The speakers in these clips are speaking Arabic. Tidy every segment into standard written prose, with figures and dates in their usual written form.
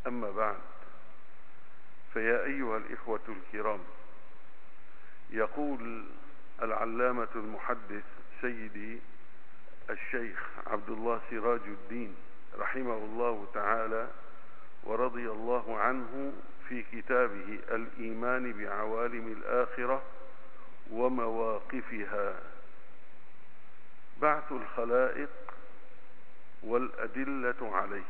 أما بعد، فيا أيها الإخوة الكرام، يقول العلامة المحدث سيدي الشيخ عبد الله سراج الدين رحمه الله تعالى ورضي الله عنه في كتابه الإيمان بعوالم الآخرة ومواقفها: بعث الخلائق والأدلة عليه.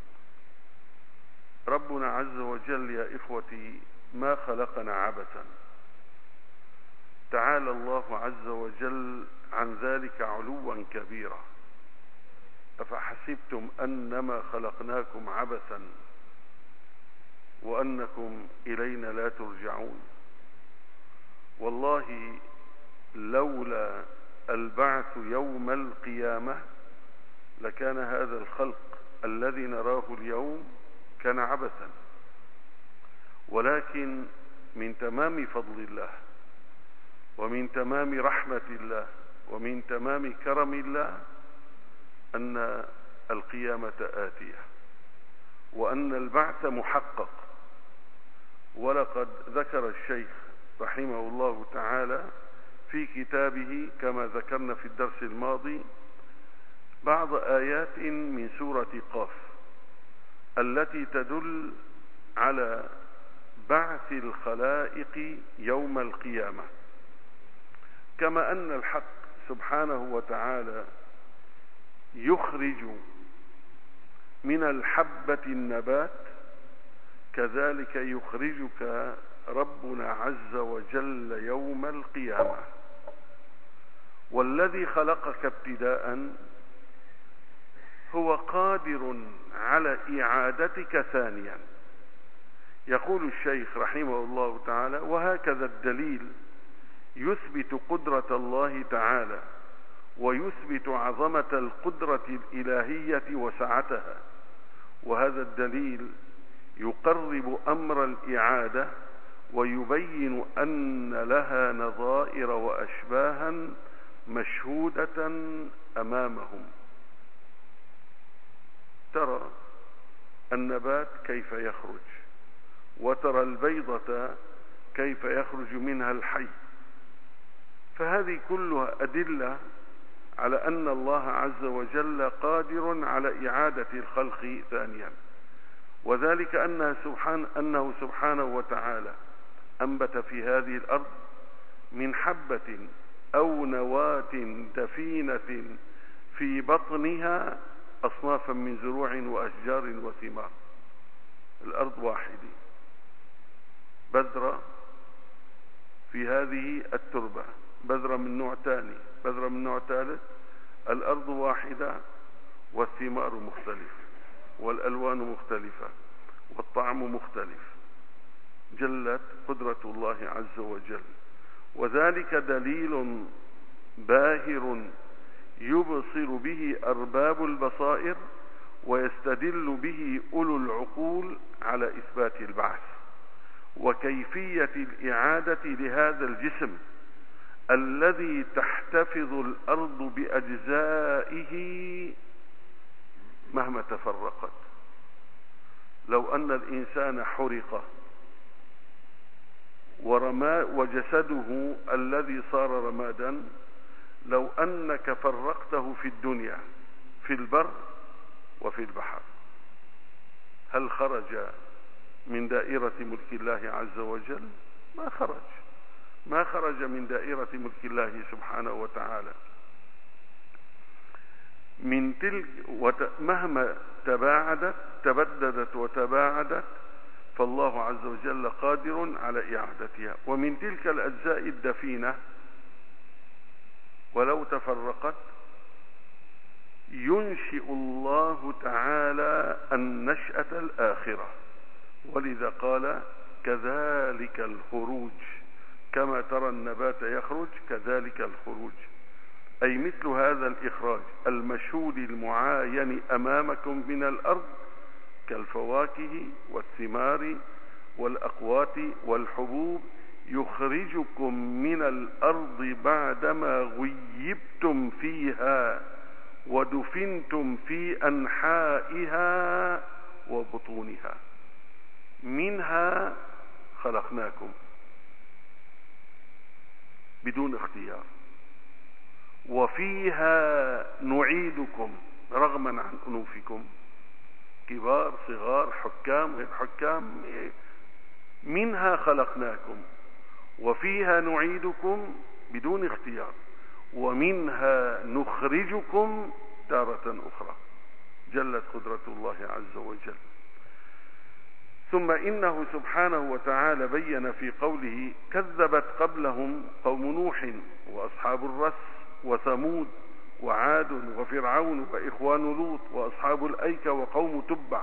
ربنا عز وجل يا إخوتي ما خلقنا عبثا، تعالى الله عز وجل عن ذلك علوا كبيرا. أفحسبتم أنما خلقناكم عبثا وأنكم إلينا لا ترجعون؟ والله لولا البعث يوم القيامة لكان هذا الخلق الذي نراه اليوم كان عبثا، ولكن من تمام فضل الله ومن تمام رحمة الله ومن تمام كرم الله أن القيامة آتية وأن البعث محقق. ولقد ذكر الشيخ رحمه الله تعالى في كتابه كما ذكرنا في الدرس الماضي بعض آيات من سورة قاف التي تدل على بعث الخلائق يوم القيامة، كما أن الحق سبحانه وتعالى يخرج من الحبة النبات، كذلك يخرجك ربنا عز وجل يوم القيامة. والذي خلقك ابتداء هو قادر على إعادتك ثانيا. يقول الشيخ رحمه الله تعالى: وهكذا الدليل يثبت قدرة الله تعالى ويثبت عظمة القدرة الإلهية وسعتها، وهذا الدليل يقرب أمر الإعادة ويبين أن لها نظائر وأشباها مشهودة أمامهم. ترى النبات كيف يخرج، وترى البيضة كيف يخرج منها الحي، فهذه كلها أدلة على أن الله عز وجل قادر على إعادة الخلق ثانيا. وذلك أنه سبحانه وتعالى أنبت في هذه الأرض من حبة أو نواة دفينة في بطنها أصنافا من زروع وأشجار وثمار. الأرض واحدة، بذرة في هذه التربة، بذرة من نوع ثاني، بذرة من نوع ثالث. الأرض واحدة والثمار مختلفة والألوان مختلفة والطعم مختلف. جلت قدرة الله عز وجل، وذلك دليل باهر يبصر به أرباب البصائر ويستدل به أولو العقول على إثبات البعث وكيفية الإعادة لهذا الجسم الذي تحتفظ الأرض بأجزائه مهما تفرقت. لو أن الإنسان حرق وجسده الذي صار رمادا، لو أنك فرقته في الدنيا في البر وفي البحر، هل خرج من دائرة ملك الله عز وجل؟ ما خرج من دائرة ملك الله سبحانه وتعالى. من تلك مهما تبددت وتباعدت، فالله عز وجل قادر على إعادتها. ومن تلك الأجزاء الدفينة ولو تفرقت ينشئ الله تعالى النشأة الآخرة، ولذا قال: كذلك الخروج، كما ترى النبات يخرج كذلك الخروج، أي مثل هذا الإخراج المشهود المعاين أمامكم من الأرض كالفواكه والثمار والأقوات والحبوب، يخرجكم من الأرض بعدما غيبتم فيها ودفنتم في أنحائها وبطونها. منها خلقناكم بدون اختيار، وفيها نعيدكم رغما عن أنوفكم، كبار صغار حكام غير حكام، منها خلقناكم وفيها نعيدكم بدون اختيار ومنها نخرجكم تارة أخرى. جلت قدرة الله عز وجل. ثم إنه سبحانه وتعالى بين في قوله: كذبت قبلهم قوم نوح وأصحاب الرس وثمود وعاد وفرعون وإخوان لوط وأصحاب الأيكة وقوم تبع.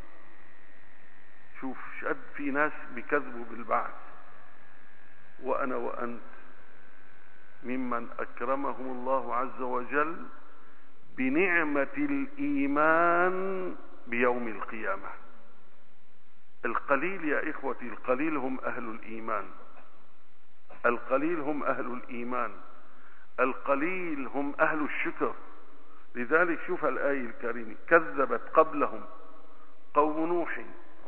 شوف شد في ناس بكذبوا بالبعث، وأنا وأنت ممن أكرمهم الله عز وجل بنعمة الإيمان بيوم القيامة. القليل يا إخوتي، القليل هم أهل الإيمان، القليل هم أهل الإيمان، القليل هم أهل الشكر. لذلك شوف الآية الكريمة: كذبت قبلهم قوم نوح،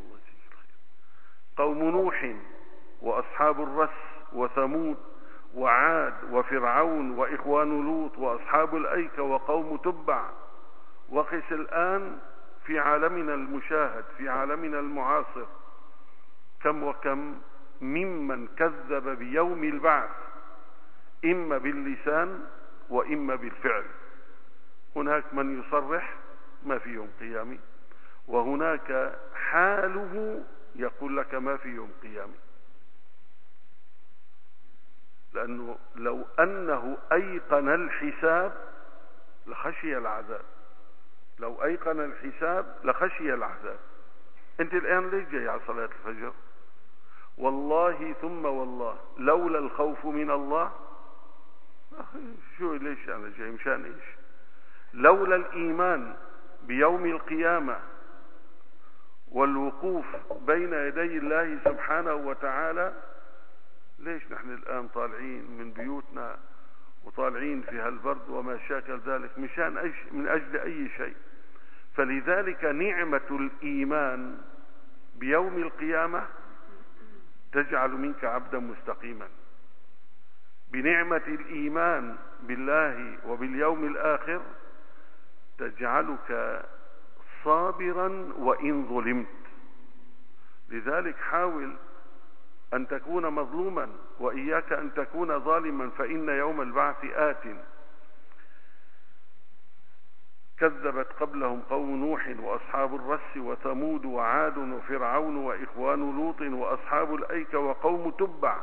قوم نوح وأصحاب الرس وثمود وعاد وفرعون وإخوان لوط وأصحاب الأيكة وقوم تبع. وقس الآن في عالمنا المشاهد، في عالمنا المعاصر، كم وكم ممن كذب بيوم البعث، إما باللسان وإما بالفعل. هناك من يصرح ما في يوم قيامي، وهناك حاله يقول لك ما في يوم قيامي، لأنه لو أنه أيقن الحساب لخشي العذاب، لو أيقن الحساب لخشي العذاب. أنت الآن ليش جاي على صلاة الفجر؟ والله ثم والله لولا الخوف من الله، شو ليش أنا جاي؟ مشان إيش؟ لولا الإيمان بيوم القيامة والوقوف بين يدي الله سبحانه وتعالى، ليش نحن الآن طالعين من بيوتنا وطالعين في هالبرد وما شاكل ذلك؟ مشان من أجل أي شيء. فلذلك نعمة الإيمان بيوم القيامة تجعل منك عبدا مستقيما، بنعمة الإيمان بالله وباليوم الآخر تجعلك صابرا وإن ظلمت. لذلك حاول أن تكون مظلوما وإياك أن تكون ظالما، فإن يوم البعث آت. كذبت قبلهم قوم نوح وأصحاب الرس وثمود وعاد وفرعون وإخوان لوط وأصحاب الأيكة وقوم تبع.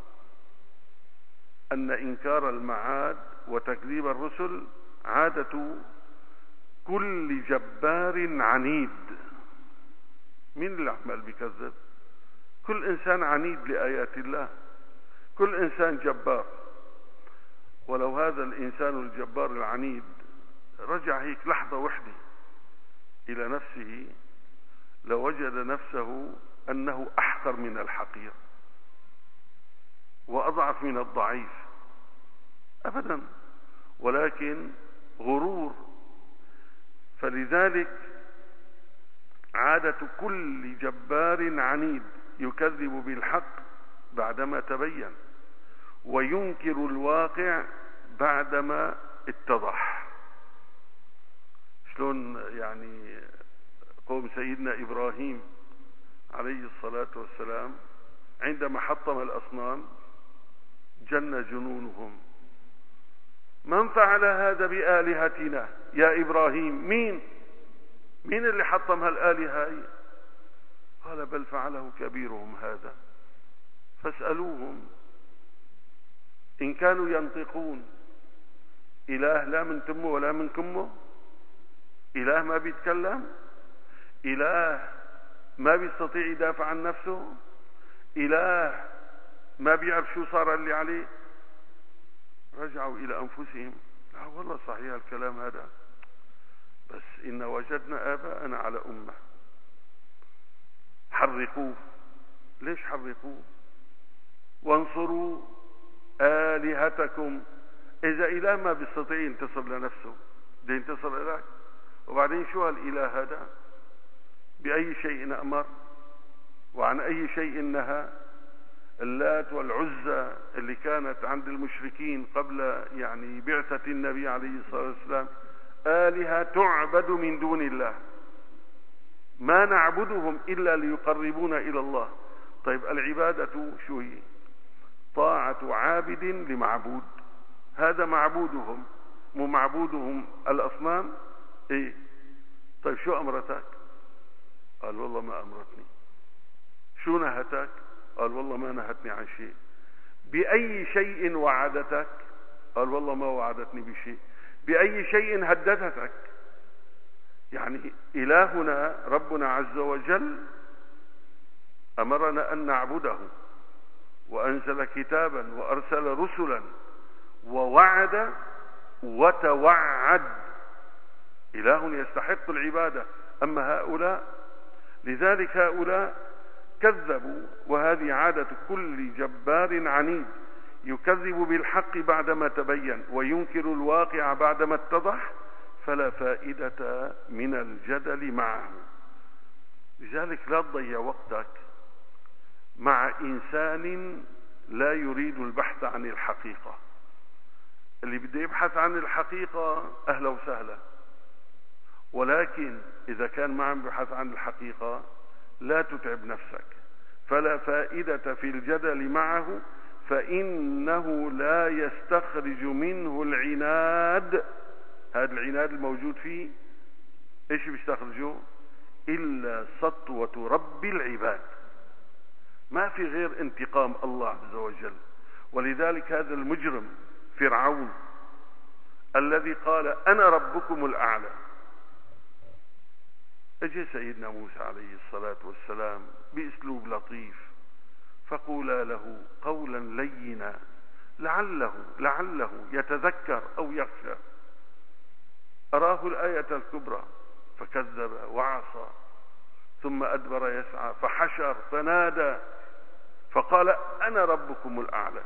أن إنكار المعاد وتكذيب الرسل عادة كل جبار عنيد. مين اللي عمال بيكذب؟ كل إنسان عنيد لآيات الله، كل إنسان جبار. ولو هذا الإنسان الجبار العنيد رجع هيك لحظة وحدة إلى نفسه لوجد نفسه أنه أحقر من الحقير وأضعف من الضعيف أبدا، ولكن غرور. فلذلك عادة كل جبار عنيد يكذب بالحق بعدما تبين، وينكر الواقع بعدما اتضح. شلون يعني قوم سيدنا إبراهيم عليه الصلاة والسلام عندما حطم الأصنام جن جنونهم: من فعل هذا بآلهتنا يا إبراهيم؟ مين اللي حطم هالآلهة هاي؟ قال: بل فعله كبيرهم هذا فاسألوهم إن كانوا ينطقون. إله لا من تمه ولا من كمه، إله ما بيتكلم، إله ما بيستطيع يدافع عن نفسه، إله ما بيعرف شو صار اللي عليه. رجعوا إلى أنفسهم: لا والله صحيح الكلام هذا، بس إن وجدنا آباءنا على أمة. حرقوه. ليش حرقوه؟ وانصروا آلهتكم. إذا إله ما بيستطيع ينتصر لنفسه بده ينتصر إليك. وبعدين شو هالإله هذا؟ بأي شيء أمر؟ وعن أي شيء نهى؟ اللات والعزى اللي كانت عند المشركين قبل يعني بعثة النبي عليه الصلاة والسلام آلهة تعبد من دون الله، ما نعبدهم إلا ليقربونا إلى الله. طيب العبادة شو هي؟ طاعة عابد لمعبود، هذا معبودهم، مو معبودهم الأصنام. إيه؟ طيب شو أمرتك؟ قال والله ما أمرتني. شو نهتك؟ قال والله ما نهتني عن شيء. بأي شيء وعدتك؟ قال والله ما وعدتني بشيء. بأي شيء هددتك؟ يعني إلهنا ربنا عز وجل أمرنا أن نعبده، وأنزل كتابا وأرسل رسلا ووعد وتوعد. إله يستحق العبادة. أما هؤلاء، لذلك هؤلاء كذبوا، وهذه عادة كل جبار عنيد، يكذب بالحق بعدما تبين وينكر الواقع بعدما اتضح، فلا فائدة من الجدل معه. لذلك لا تضيع وقتك مع إنسان لا يريد البحث عن الحقيقة. اللي بده يبحث عن الحقيقة أهلا وسهلا، ولكن إذا كان ما عم يبحث عن الحقيقة لا تتعب نفسك، فلا فائدة في الجدل معه، فإنه لا يستخرج منه العناد. هذا العناد الموجود فيه ايش بيستخرجه؟ إلا سطوة رب العباد. ما في غير انتقام الله عز وجل. ولذلك هذا المجرم فرعون الذي قال أنا ربكم الأعلى، اجى سيدنا موسى عليه الصلاة والسلام بأسلوب لطيف، فقولا له قولا لينا لعله يتذكر أو يخشى. أراه الآية الكبرى فكذب وعصى، ثم أدبر يسعى فحشر فنادى فقال أنا ربكم الأعلى.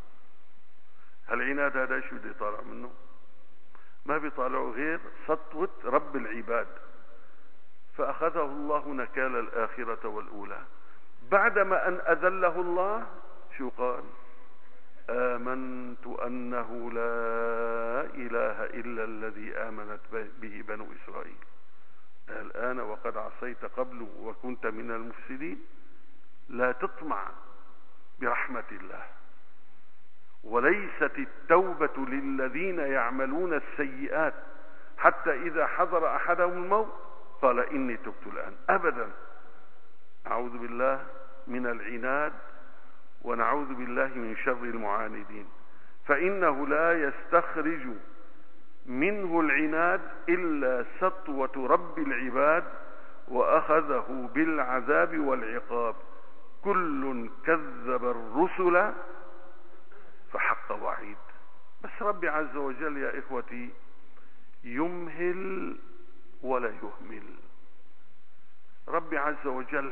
العناد هذا ايش بده يطالع منه؟ ما بيطالعه غير سطوة رب العباد. فأخذه الله نكال الآخرة والأولى. بعدما أن أذله الله شو قال؟ آمنت أنه لا إله إلا الذي آمنت به بنو إسرائيل. الآن وقد عصيت قبل وكنت من المفسدين. لا تطمع برحمة الله. وليست التوبة للذين يعملون السيئات حتى إذا حضر أحدهم الموت قال إني تبت الآن. أبدا. أعوذ بالله من العناد ونعوذ بالله من شر المعاندين. فإنه لا يستخرج منه العناد إلا سطوة رب العباد، وأخذه بالعذاب والعقاب. كل كذب الرسل فحق وعيد. بس ربي عز وجل يا إخوتي يمهل ولا يهمل. ربي عز وجل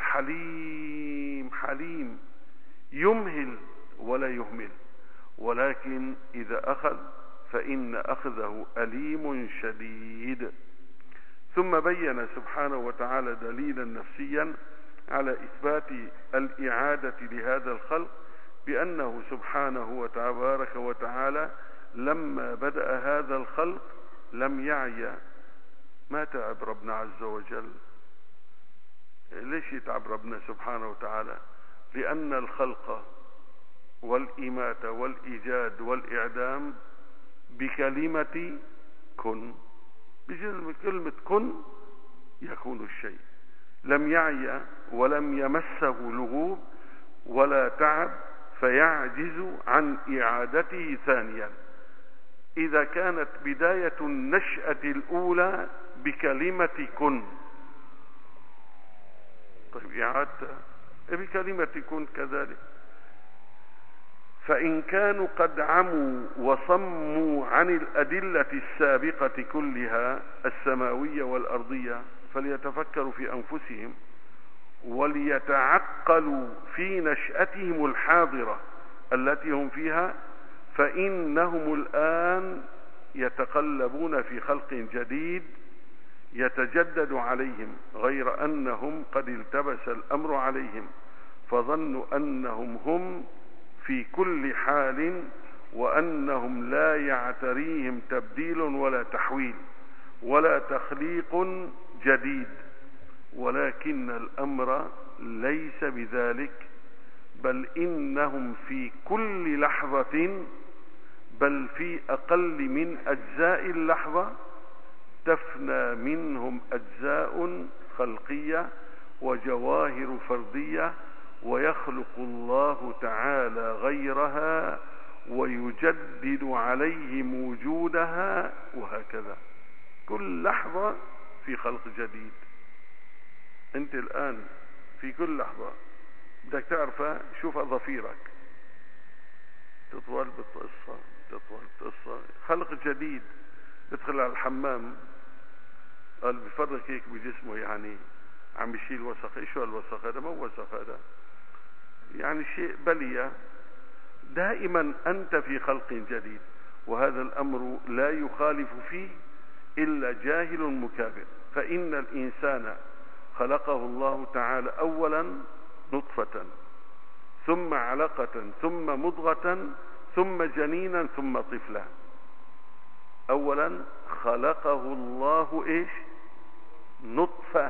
حليم يمهل ولا يهمل، ولكن إذا أخذ فإن أخذه أليم شديد. ثم بين سبحانه وتعالى دليلا نفسيا على إثبات الإعادة لهذا الخلق، بأنه سبحانه وتبارك وتعالى لما بدأ هذا الخلق لم يعي. ما تعب ربنا عز وجل. ليش يتعب ربنا سبحانه وتعالى؟ لأن الخلق والإماتة والإيجاد والإعدام بكلمة كن، بكلمة كن يكون الشيء. لم يعي ولم يمسه لغوب ولا تعب فيعجز عن إعادته ثانيا. إذا كانت بداية النشأة الأولى بكلمة كن، طيب إعادتها بكلمة كن كذلك. فإن كانوا قد عموا وصموا عن الأدلة السابقة كلها السماوية والأرضية فليتفكروا في أنفسهم وليتعقلوا في نشأتهم الحاضرة التي هم فيها، فإنهم الآن يتقلبون في خلق جديد يتجدد عليهم، غير أنهم قد التبس الأمر عليهم فظنوا أنهم هم في كل حال، وأنهم لا يعتريهم تبديل ولا تحويل ولا تخليق جديد، ولكن الأمر ليس بذلك، بل إنهم في كل لحظة، بل في أقل من أجزاء اللحظة، تفنى منهم أجزاء خلقية وجواهر فردية، ويخلق الله تعالى غيرها ويجدد عليهم وجودها، وهكذا كل لحظة في خلق جديد. انت الآن في كل لحظة بدك تعرفها، شوف أظافيرك تطول بتقصة تطول بتقصة، خلق جديد. بدخل على الحمام قال بفرق هيك بجسمه، يعني عم يشيل وسخ. ايش هو الوسخ هذا؟ ما هو وسخ هذا، يعني شيء بلية. دائما أنت في خلق جديد، وهذا الأمر لا يخالف فيه إلا جاهل مكابر. فإن الإنسان خلقه الله تعالى أولا نطفة، ثم علقة، ثم مضغة، ثم جنينا، ثم طفلا. أولا خلقه الله إيش؟ نطفة.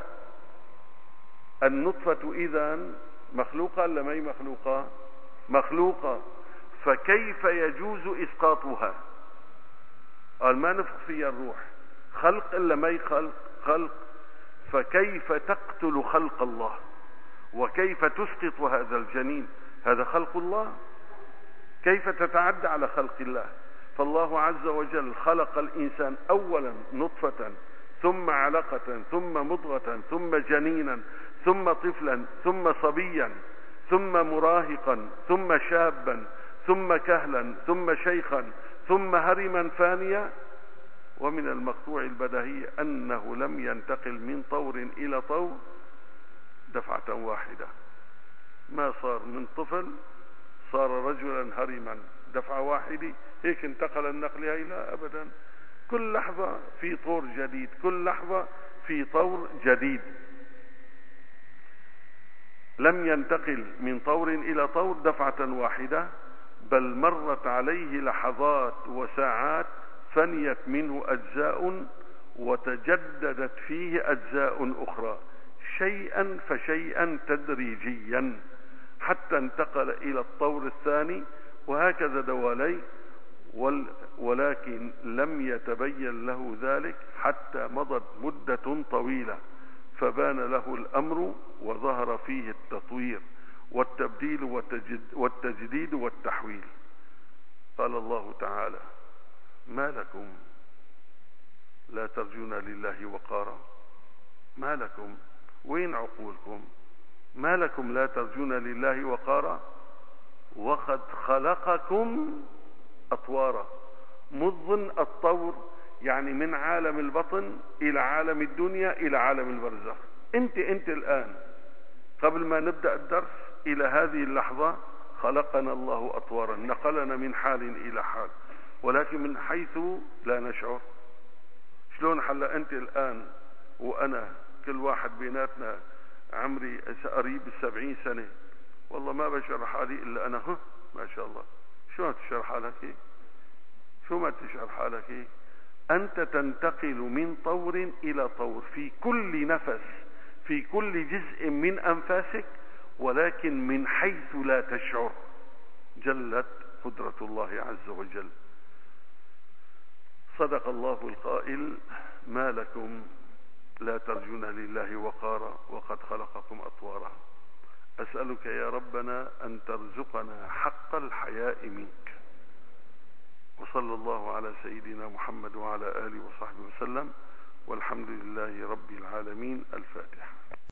النطفة إذن مخلوقة ولا ما هي مخلوقة؟ مخلوقة. فكيف يجوز إسقاطها؟ قال ما نفخ فيها الروح، خلق إلا ما هي خلق؟ خلق. فكيف تقتل خلق الله؟ وكيف تسقط هذا الجنين؟ هذا خلق الله، كيف تتعدى على خلق الله؟ فالله عز وجل خلق الإنسان أولا نطفة، ثم علقة، ثم مضغة، ثم جنينا، ثم طفلا، ثم صبيا، ثم مراهقا، ثم شابا، ثم كهلا، ثم شيخا، ثم هرما فانيا. ومن المقطوع البديهي أنه لم ينتقل من طور إلى طور دفعة واحدة، ما صار من طفل صار رجلا هرما دفعة واحدة هيك انتقل النقل هاي، لا أبدا. كل لحظة في طور جديد، كل لحظة في طور جديد. لم ينتقل من طور إلى طور دفعة واحدة، بل مرت عليه لحظات وساعات فنيت منه أجزاء وتجددت فيه أجزاء أخرى، شيئا فشيئا تدريجيا، حتى انتقل إلى الطور الثاني، وهكذا دوالي. ولكن لم يتبين له ذلك حتى مضت مدة طويلة، فبان له الأمر وظهر فيه التطوير والتبديل والتجديد والتحويل. قال الله تعالى: ما لكم لا ترجون لله وقارا؟ ما لكم؟ وين عقولكم؟ ما لكم لا ترجون لله وقارا وقد خلقكم أطوارا. مضن الطور يعني من عالم البطن إلى عالم الدنيا إلى عالم البرزخ. انت الآن قبل ما نبدأ الدرس إلى هذه اللحظة خلقنا الله أطوارا، نقلنا من حال إلى حال، ولكن من حيث لا نشعر. شلون حلا أنت الآن وأنا كل واحد بيناتنا عمري قريب 70 سنة، والله ما بشعر حالي إلا أنا ما شاء الله. شو تشعر حالك هيك؟ شو ما تشعر حالك هيك؟ أنت تنتقل من طور إلى طور في كل نفس، في كل جزء من أنفاسك، ولكن من حيث لا تشعر. جلت قدرة الله عز وجل. صدق الله القائل: ما لكم لا ترجون لله وقارا وقد خلقكم أطوارا. أسألك يا ربنا أن ترزقنا حق الحياء منك. وصلى الله على سيدنا محمد وعلى آله وصحبه وسلم، والحمد لله رب العالمين. الفاتحة.